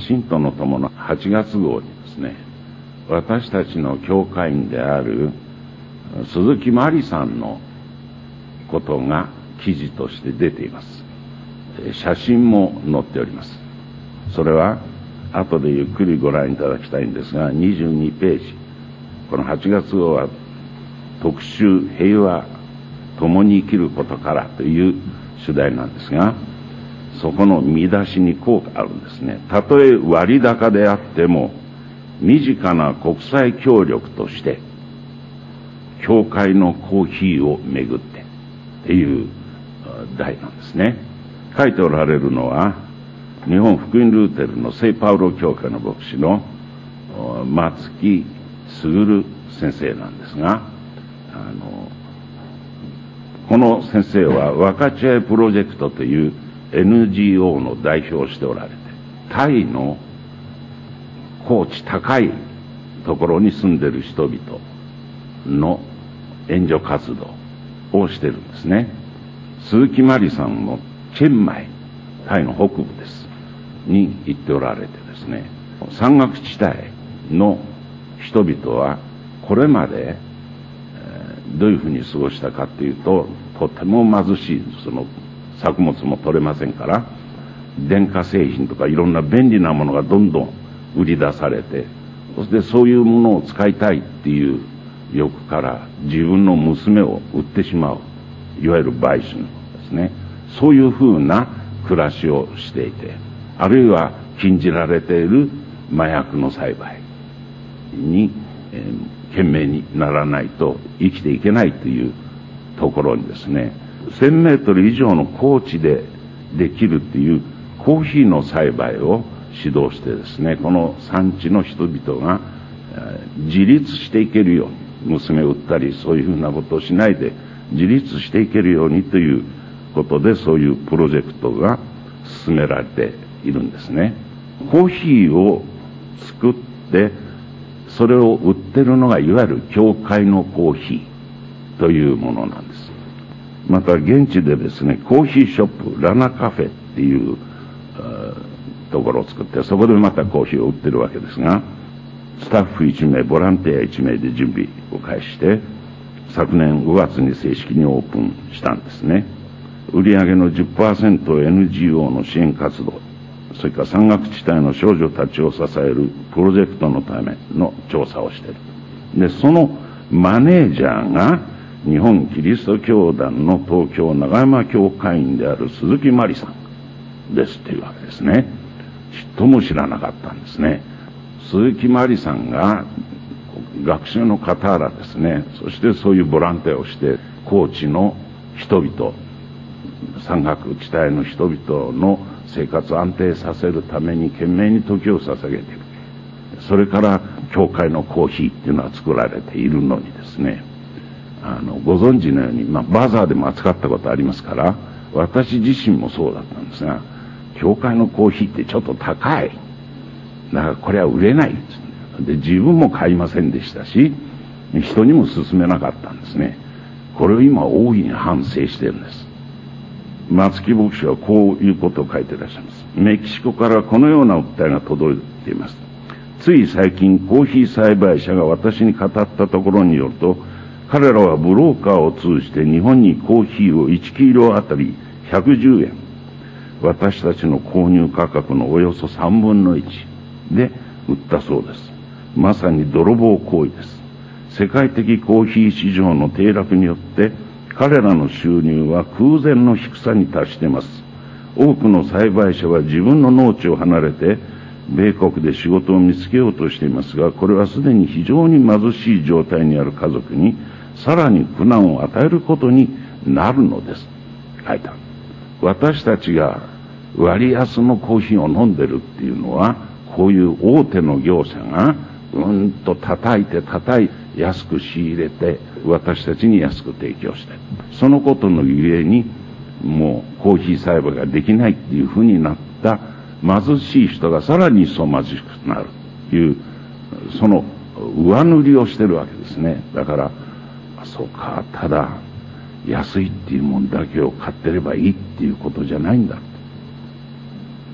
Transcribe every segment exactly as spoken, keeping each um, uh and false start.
信徒の友のはちがつ号にですね、私たちの教会員である鈴木真理さんのことが記事として出ています。写真も載っております。それは後でゆっくりご覧いただきたいんですが、にじゅうにページ、このはちがつ号は特集平和共に生きることからという主題なんですが、そこの見出しにこうあるんですね。たとえ割高であっても身近な国際協力として教会のコーヒーをめぐってっていう題なんですね。書いておられるのは日本福音ルーテルの聖パウロ教会の牧師の松木卓先生なんですが、あのこの先生は分かち合いプロジェクトという エヌジーオー の代表をしておられて、タイの高地高いところに住んでいる人々の援助活動をしているんですね。鈴木真理さんもチェンマイ、タイの北部ですに行っておられてですね、山岳地帯の人々はこれまでどういうふうに過ごしたかというと、とても貧しい、その作物も取れませんから、電化製品とかいろんな便利なものがどんどん売り出されて、そしてそういうものを使いたいっていう欲から自分の娘を売ってしまう、いわゆる売春ですね。そういうふうな暮らしをしていて、あるいは禁じられている麻薬の栽培に、えー懸命にならないと生きていけないというところにですね、せんメートル以上の高地でできるというコーヒーの栽培を指導してですね、この産地の人々が自立していけるように、娘を売ったりそういうふうなことをしないで自立していけるようにということで、そういうプロジェクトが進められているんですね。コーヒーを作ってそれを売ってるのがいわゆる教会のコーヒーというものなんです。また現地でですね、コーヒーショップラナカフェっていうところを作って、そこでまたコーヒーを売ってるわけですが、スタッフいちめいボランティアいちめいで準備を開始して、昨年ごがつに正式にオープンしたんですね。売上の じゅっパーセント を エヌジーオー の支援活動、それから山岳地帯の少女たちを支えるプロジェクトのための調査をしている。で、そのマネージャーが日本キリスト教団の東京長山教会員である鈴木真理さんですというわけですね。ちっとも知らなかったんですね。鈴木真理さんが学生の傍らですね、そしてそういうボランティアをして高知の人々、山岳地帯の人々の生活を安定させるために懸命に時を捧げている。それから教会のコーヒーっていうのは作られているのにですね、あのご存知のように、まあ、バザーでも扱ったことありますから、私自身もそうだったんですが、教会のコーヒーってちょっと高い、だからこれは売れないで、自分も買いませんでしたし、人にも勧めなかったんですね。これを今大いに反省しているんです。松木牧師はこういうことを書いていらっしゃいます。メキシコからこのような訴えが届いています。つい最近コーヒー栽培者が私に語ったところによると、彼らはブローカーを通じて日本にコーヒーをいちキロあたりひゃくじゅうえん、私たちの購入価格のおよそさんぶんのいちで売ったそうです。まさに泥棒行為です。世界的コーヒー市場の低落によって彼らの収入は空前の低さに達しています。多くの栽培者は自分の農地を離れて米国で仕事を見つけようとしていますが、これはすでに非常に貧しい状態にある家族にさらに苦難を与えることになるのです。書いた。私たちが割安のコーヒーを飲んでるっていうのは、こういう大手の業者がうんと叩いて叩いて安く仕入れて私たちに安く提供して、そのことのゆえにもうコーヒー栽培ができないっていうふうになった貧しい人がさらに一層貧しくなるという、その上塗りをしてるわけですね。だからそうか、ただ安いっていうもんだけを買ってればいいっていうことじゃないんだ。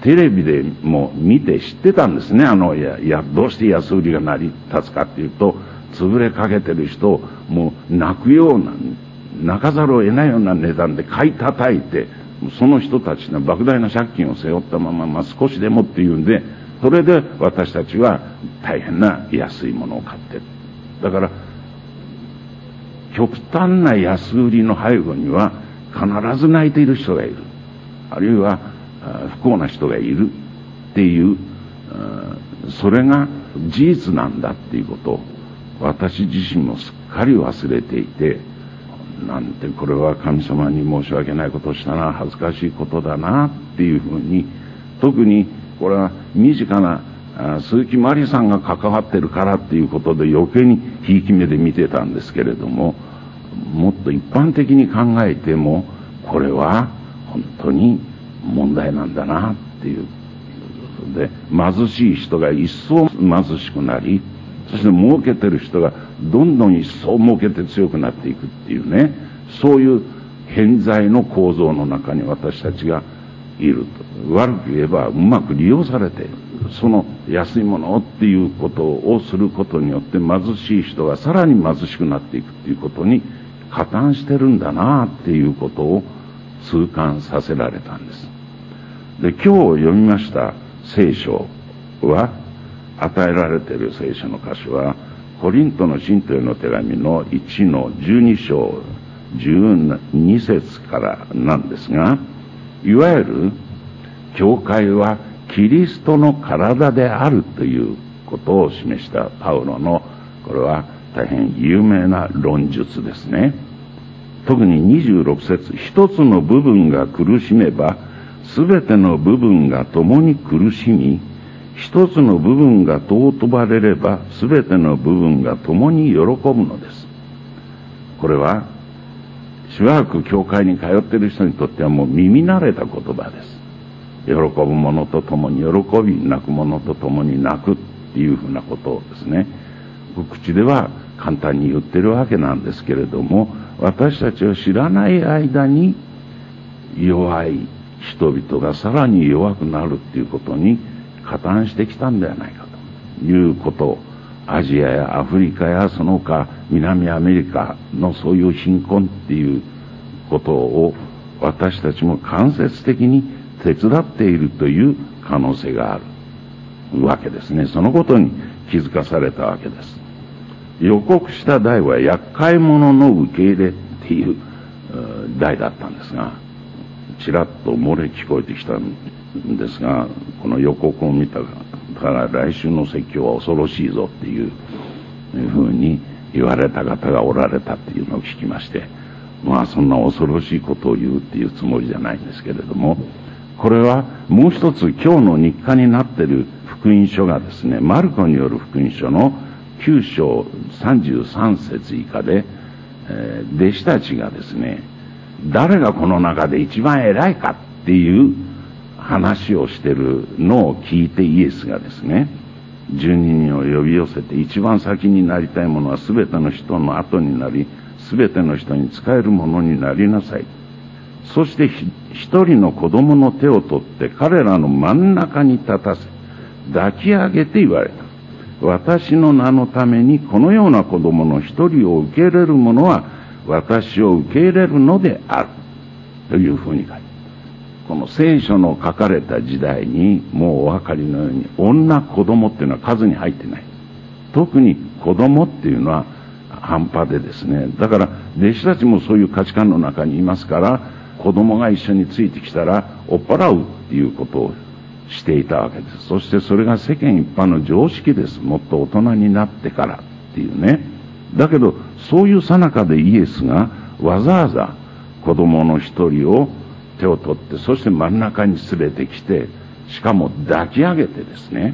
テレビでも見て知ってたんですね。あの、いや、いやどうして安売りが成り立つかっていうと、潰れかけてる人をもう泣くような、泣かざるを得ないような値段で買い叩いて、その人たちの莫大な借金を背負ったまま、まあ、少しでもっていうんで、それで私たちは大変な安いものを買ってる。だから、極端な安売りの背後には必ず泣いている人がいる。あるいは不幸な人がいるっていう、それが事実なんだっていうことを私自身もすっかり忘れていて、なんてこれは神様に申し訳ないことをしたな、恥ずかしいことだなっていうふうに、特にこれは身近な鈴木真理さんが関わってるからっていうことで余計にひいき目で見てたんですけれども、もっと一般的に考えてもこれは本当に問題なんだなっていうことで、貧しい人が一層貧しくなり、そして儲けてる人がどんどん一層儲けて強くなっていくっていうね、そういう偏在の構造の中に私たちがいると。悪く言えばうまく利用されている。その安いものっていうことをすることによって貧しい人がさらに貧しくなっていくっていうことに加担してるんだなっていうことを痛感させられたんです。で、今日読みました聖書は、与えられている聖書の箇所はコリントの信徒への手紙のいちのじゅうに章じゅうに節からなんですが、いわゆる教会はキリストの体であるということを示したパウロの、これは大変有名な論述ですね。特ににじゅうろく節、一つの部分が苦しめばすべての部分が共に苦しみ、一つの部分が尊ばれればすべての部分が共に喜ぶのです。これはしばらく教会に通っている人にとってはもう耳慣れた言葉です。喜ぶ者と共に喜び、泣く者と共に泣くっていうふうなことをですね、口では簡単に言ってるわけなんですけれども、私たちは知らない間に弱い人々がさらに弱くなるっていうことに加担してきたんではないかということを、アジアやアフリカやその他南アメリカのそういう貧困っていうことを私たちも間接的に手伝っているという可能性があるわけですね。そのことに気づかされたわけです。予告した題は厄介者の受け入れっていう題だったんですが、ちらっと漏れ聞こえてきたんですが、この予告を見たから来週の説教は恐ろしいぞっていうふうに言われた方がおられたっていうのを聞きまして、まあそんな恐ろしいことを言うっていうつもりじゃないんですけれども、これはもう一つ今日の日課になっている福音書がですね、マルコによる福音書のきゅう章さんじゅうさん節以下で、えー、弟子たちがですね、誰がこの中で一番偉いかっていう話をしてるのを聞いて、イエスがですね、じゅうににんを呼び寄せて、一番先になりたいものはすべての人の後になり、すべての人に仕えるものになりなさい。そして一人の子供の手を取って彼らの真ん中に立たせ抱き上げて言われた。私の名のためにこのような子供の一人を受け入れる者は私を受け入れるのであるというふうに書いて、この聖書の書かれた時代にもうお分かりのように、女子供っていうのは数に入ってない。特に子供っていうのは半端でですね、だから弟子たちもそういう価値観の中にいますから、子供が一緒についてきたら追っ払うっていうことをしていたわけです。そしてそれが世間一般の常識です。もっと大人になってからっていうね。だけどそういう最中でイエスがわざわざ子供の一人を手を取って、そして真ん中に連れてきて、しかも抱き上げてですね、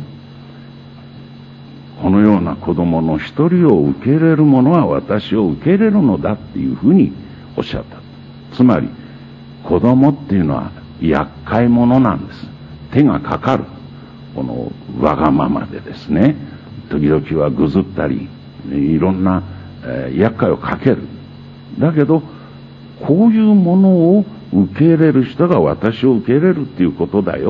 このような子供の一人を受け入れる者は私を受け入れるのだっていうふうにおっしゃった。つまり子供っていうのは厄介者なんです。手がかかる。このわがままでですね、時々はぐずったり、いろんな、えー、厄介をかける。だけどこういうものを受け入れる人が私を受け入れるっていうことだよ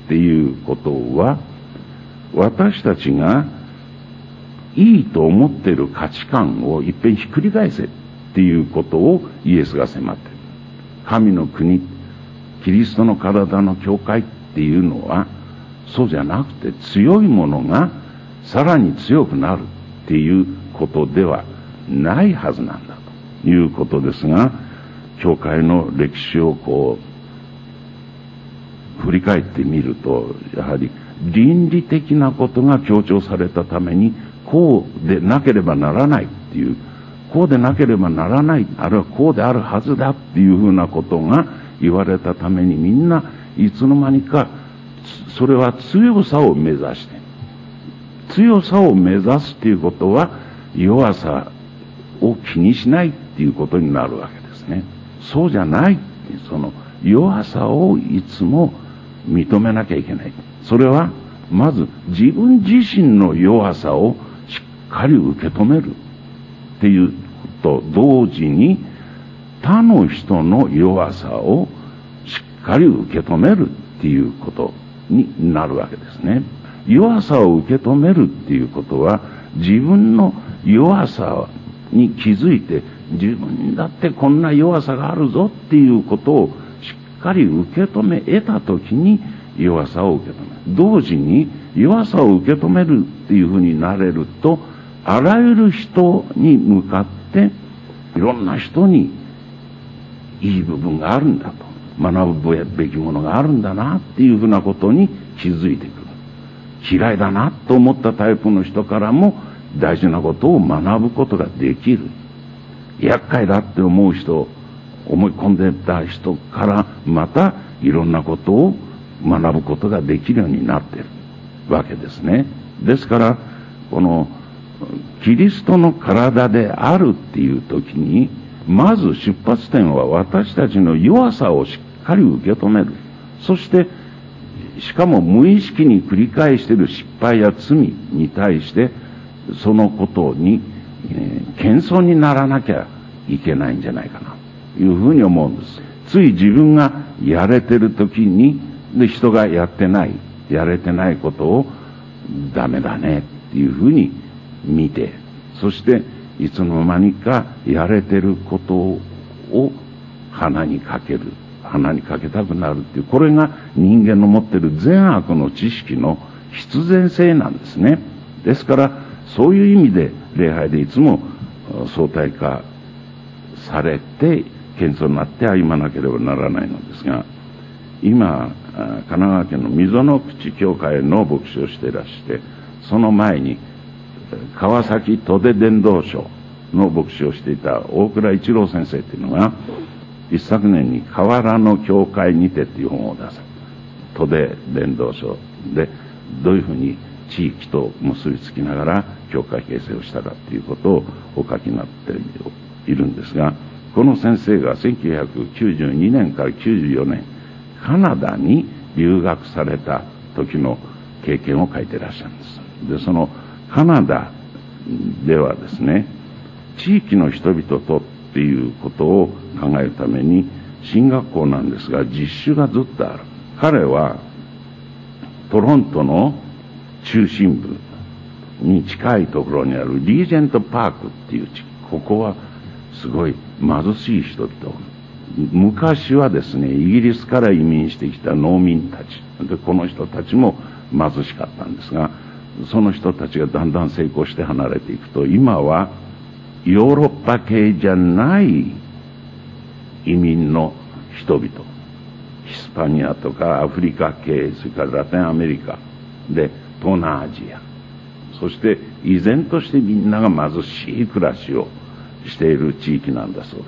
っていうことは、私たちがいいと思っている価値観をいっぺんひっくり返せっていうことをイエスが迫っている。神の国、キリストの体の教会っていうのは、そうじゃなくて強いものがさらに強くなるっていうことではないはずなんだということですが、教会の歴史をこう振り返ってみると、やはり倫理的なことが強調されたために、こうでなければならないっていう、こうでなければならない、あるいはこうであるはずだっていうふうなことが言われたために、みんないつの間にかそれは強さを目指して、強さを目指すっていうことは弱さを気にしないっていうことになるわけですね。そうじゃない、その弱さをいつも認めなきゃいけない。それはまず自分自身の弱さをしっかり受け止めるっていうと同時に、他の人の弱さをしっかり受け止めるっていうことになるわけですね。弱さを受け止めるっていうことは、自分の弱さに気づいて、自分だってこんな弱さがあるぞっていうことをしっかり受け止め得たときに、弱さを受け止める。同時に弱さを受け止めるっていうふうになれると、あらゆる人に向かっていろんな人にいい部分があるんだと、学ぶべきものがあるんだなっていうふうなことに気づいてくる。嫌いだなと思ったタイプの人からも大事なことを学ぶことができる。厄介だって思う人、思い込んでた人からまたいろんなことを学ぶことができるようになっているわけですね。ですからこのキリストの体であるっていう時に、まず出発点は私たちの弱さをしっかり受け止める。そしてしかも無意識に繰り返している失敗や罪に対してそのことに、えー、謙遜にならなきゃいけないんじゃないかなというふうに思うんです。つい自分がやれてる時にで人がやってないやれてないことをダメだねっていうふうに見て、そしていつの間にかやれてることを鼻にかける、鼻にかけたくなるっていう、これが人間の持っている善悪の知識の必然性なんですね。ですからそういう意味で礼拝でいつも相対化されて謙遜になって歩まなければならないのですが、今神奈川県の溝の口教会の牧師をしていらして、その前に川崎都出伝道所の牧師をしていた大倉一郎先生というのが、一昨年に河原の教会にてという本を出された。都出伝道所でどういうふうに地域と結びつきながら教会形成をしたかということをお書きになっているんですが、この先生がせんきゅうひゃくきゅうじゅうにねんからきゅうじゅうよねんカナダに留学された時の経験を書いていらっしゃるんです。で、そのカナダではですね、地域の人々とっていうことを考えるために進学校なんですが、実習がずっとある。彼はトロントの中心部に近いところにあるリージェントパークっていう地域、ここはすごい貧しい人々、昔はですねイギリスから移民してきた農民たちで、この人たちも貧しかったんですが、その人たちがだんだん成功して離れていくと、今はヨーロッパ系じゃない移民の人々、ヒスパニアとかアフリカ系、それからラテンアメリカで東南アジア、そして依然としてみんなが貧しい暮らしをしている地域なんだそうです。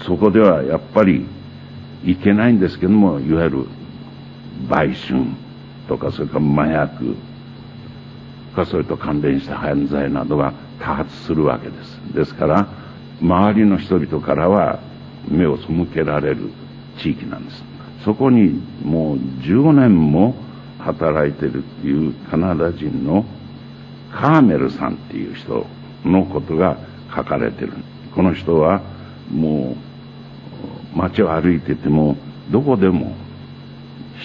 そこではやっぱりいけないんですけども、いわゆる売春とか、それから麻薬か、それと関連した犯罪などが多発するわけです。ですから周りの人々からは目を背けられる地域なんです。そこにもうじゅうごねんも働いているっていうカナダ人のカーメルさんっていう人のことが書かれている。この人はもう街を歩いててもどこでも一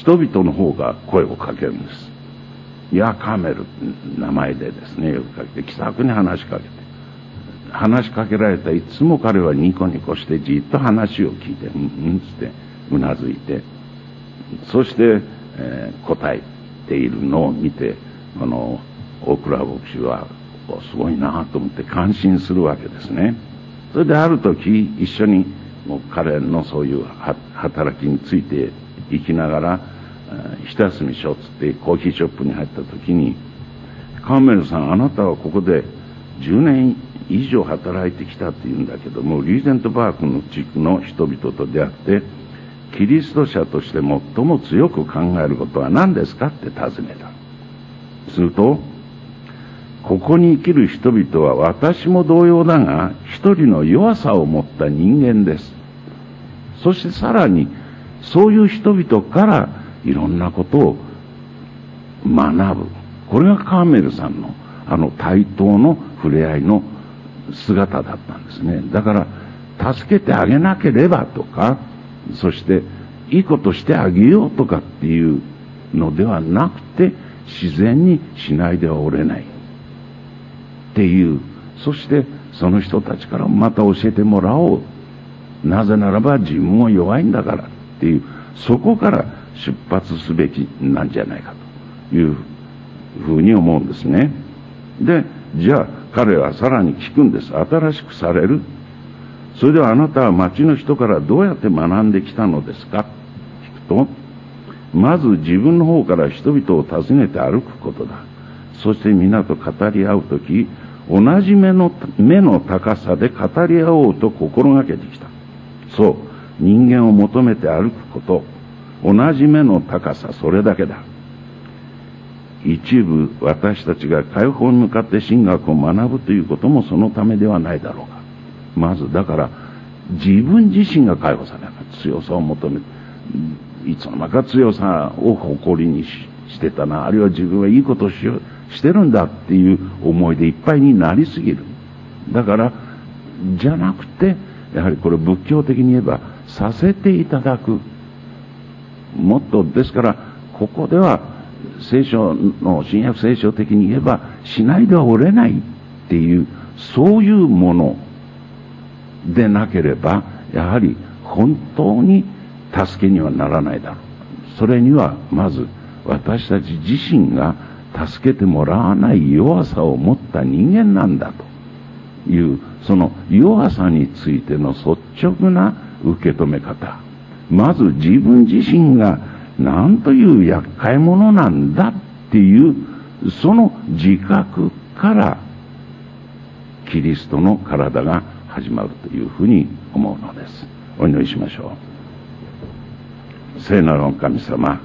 人々の方が声をかけるんです。いや、カーメルって名前でですね、呼びかけて、気さくに話しかけて、話しかけられたいつも彼はニコニコしてじっと話を聞いて、うんうんつってうなずいて、そして、えー、答えているのを見て、この大倉牧師はすごいなと思って感心するわけですね。それである時一緒にもう彼のそういう働きについていきながら、ひと休みしようっつってコーヒーショップに入った時に、カーメルさん、あなたはここでじゅうねん以上働いてきたって言うんだけども、リーゼントパークの地区の人々と出会ってキリスト者として最も強く考えることは何ですかって尋ねた。すると、ここに生きる人々は私も同様だが一人の弱さを持った人間です。そしてさらにそういう人々からいろんなことを学ぶ。これがカーメルさんのあの対等の触れ合いの姿だったんですね。だから助けてあげなければとか、そしていいことしてあげようとかっていうのではなくて、自然にしないではおれないっていう、そしてその人たちからまた教えてもらおう。なぜならば自分も弱いんだからっていう、そこから出発すべきなんじゃないかというふうに思うんですね。で、じゃあ彼はさらに聞くんです。新しくされる？それではあなたは町の人からどうやって学んできたのですか？聞くと、まず自分の方から人々を訪ねて歩くことだ。そして皆と語り合うとき、同じ目の目の高さで語り合おうと心がけてきた。そう、人間を求めて歩くこと、同じ目の高さ、それだけだ。一部私たちが解放に向かって神学を学ぶということもそのためではないだろうか。まずだから自分自身が解放されない。強さを求める。いつの間にか強さを誇りに し, してたな、あるいは自分はいいことをしようしてるんだっていう思いでいっぱいになりすぎる。だからじゃなくて、やはりこれ仏教的に言えばさせていただく。もっとですから、ここでは聖書の新約聖書的に言えばしないではおれないっていう、そういうものでなければやはり本当に助けにはならないだろう。それにはまず私たち自身が助けてもらわない弱さを持った人間なんだという、その弱さについての率直な受け止め方。まず自分自身が何という厄介者なんだっていうその自覚からキリストの体が始まるというふうに思うのです。お祈りしましょう。聖なるお神様、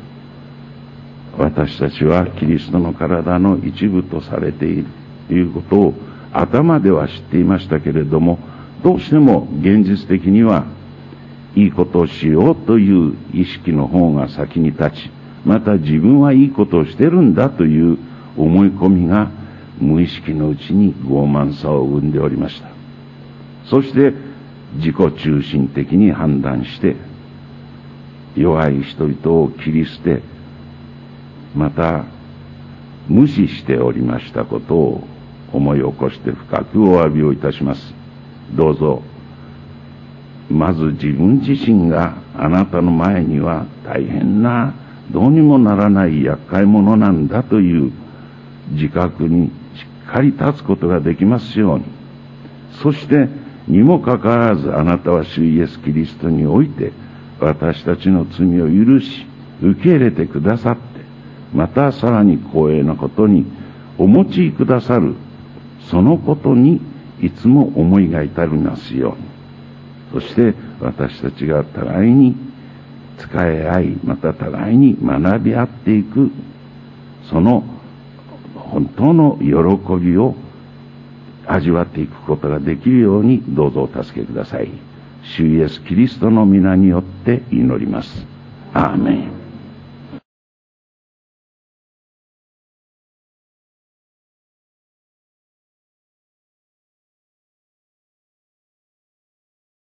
私たちはキリストの体の一部とされているということを頭では知っていましたけれども、どうしても現実的にはいいことをしようという意識の方が先に立ち、また自分はいいことをしてるんだという思い込みが無意識のうちに傲慢さを生んでおりました。そして自己中心的に判断して弱い人々を切り捨て、また無視しておりましたことを思い起こして深くお詫びをいたします。どうぞまず自分自身があなたの前には大変などうにもならない厄介者なんだという自覚にしっかり立つことができますように。そしてにもかかわらずあなたは主イエスキリストにおいて私たちの罪を許し受け入れてくださって、またさらに光栄なことにお持ちくださる、そのことにいつも思いが至りますように。そして私たちが互いに仕え合い、また互いに学び合っていく、その本当の喜びを味わっていくことができるようにどうぞお助けください。主イエスキリストの皆によって祈ります。アーメン。